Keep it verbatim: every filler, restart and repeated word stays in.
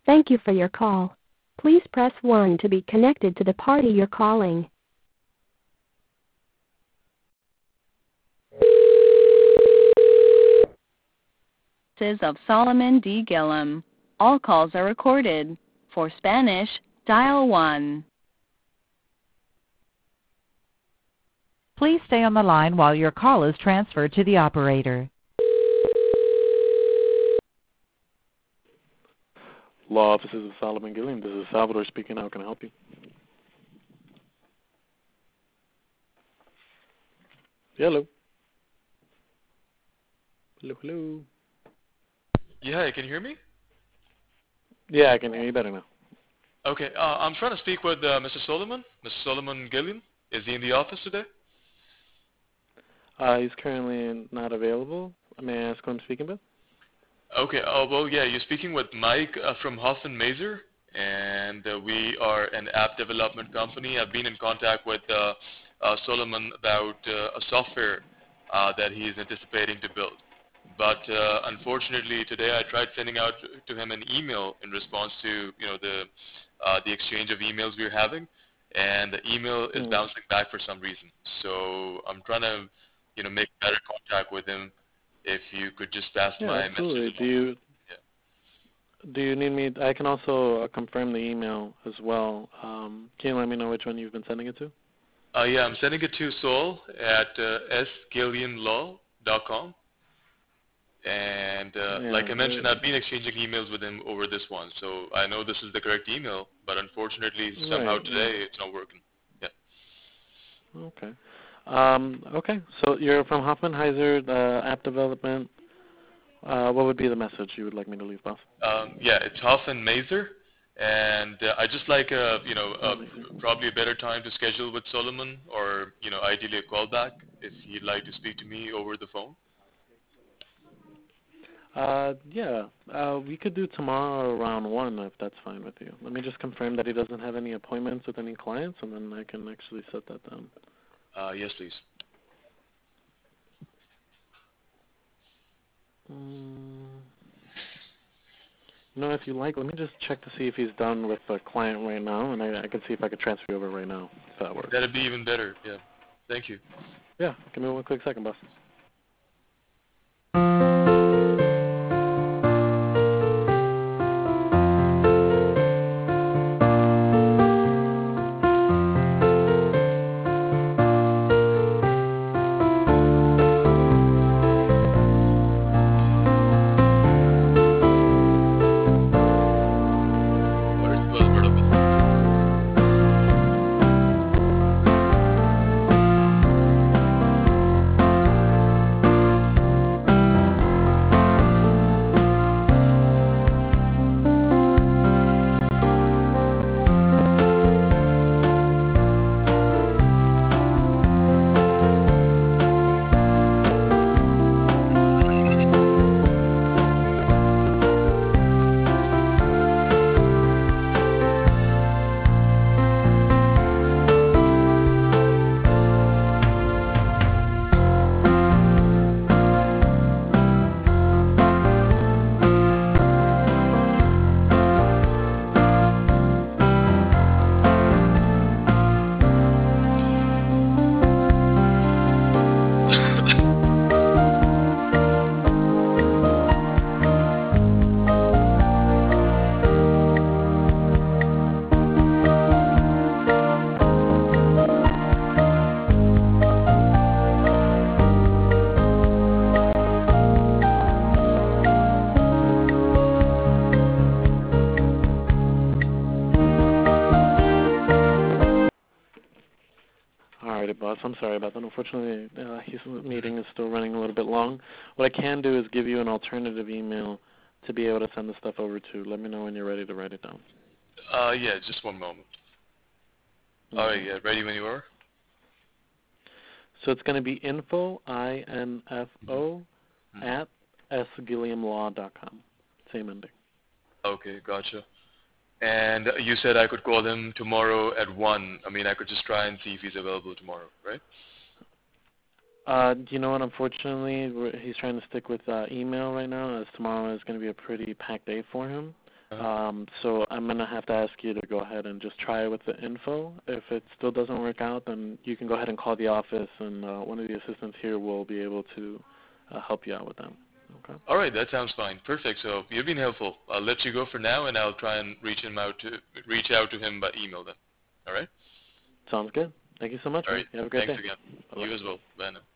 Thank you for your call. Please press one to be connected to the party you're calling. Of Solomon D. Gillum. All calls are recorded. For Spanish, dial one. Please stay on the line while your call is transferred to the operator. Law offices of Solomon Gilliam. This is Salvador speaking. How can I help you? Hello. Hello, hello. Yeah, hi, can you hear me? Yeah, I can hear you better now. Okay, uh, I'm trying to speak with uh, Mister Solomon, Mister Solomon Gilliam. Is he in the office today? Uh, he's currently not available. May I ask who I'm speaking with? Okay, uh, well, yeah, you're speaking with Mike uh, from Hoffman Mazer, and uh, we are an app development company. I've been in contact with uh, uh, Solomon about uh, a software uh, that he is anticipating to build. But uh, unfortunately, today I tried sending out to him an email in response to you know the uh, the exchange of emails we're having, and the email is Mm. bouncing back for some reason. So I'm trying to you know make better contact with him. If you could just pass Yeah, my absolutely. message Do along. you Yeah. do you need me? I can also uh, confirm the email as well. Um, can you let me know which one you've been sending it to? Uh, yeah, I'm sending it to Sol at uh, s gillian law dot com. And uh, Yeah. like I mentioned, uh, I've been exchanging emails with him over this one, so I know this is the correct email, but unfortunately, somehow Right. today Yeah. it's not working. Yeah. Okay. Um, okay. So you're from Hoffman-Heiser uh, App Development. Uh, what would be the message you would like me to leave, boss? Um, yeah, it's Hoffman Mazer, and uh, I just like uh, you know uh, Amazing. probably a better time to schedule with Solomon, or you know ideally a call back if he'd like to speak to me over the phone. Uh, yeah. Uh, we could do tomorrow around one if that's fine with you. Let me just confirm that he doesn't have any appointments with any clients, and then I can actually set that down. Uh, yes, please. Mm. You know, if you like, let me just check to see if he's done with the client right now, and I, I can see if I can transfer you over right now, if that works. That'd be even better. Yeah. Thank you. Yeah, give me one quick second, boss. What is the buzzword of it? Alrighty, boss. I'm sorry about that. Unfortunately, uh, his meeting is still running a little bit long. What I can do is give you an alternative email to be able to send the stuff over to. Let me know when you're ready to write it down. Uh, yeah, just one moment. All right, Mm-hmm. yeah, ready when you are. So it's going to be info, I N F O, Mm-hmm. at s gilliam law dot com. Same ending. Okay, gotcha. And you said I could call him tomorrow at one. I mean, I could just try and see if he's available tomorrow, right? Uh, you know what? Unfortunately, we're, he's trying to stick with uh, email right now, as tomorrow is going to be a pretty packed day for him. Uh-huh. Um, so I'm going to have to ask you to go ahead and just try with the info. If it still doesn't work out, then you can go ahead and call the office, and uh, one of the assistants here will be able to uh, help you out with them. Okay. All right, that sounds fine. Perfect. So you've been helpful. I'll let you go for now, and I'll try and reach him out to reach out to him by email then. All right. Sounds good. Thank you so much. All right. You have a great Thanks day. again. Bye-bye. You as well. Bye now.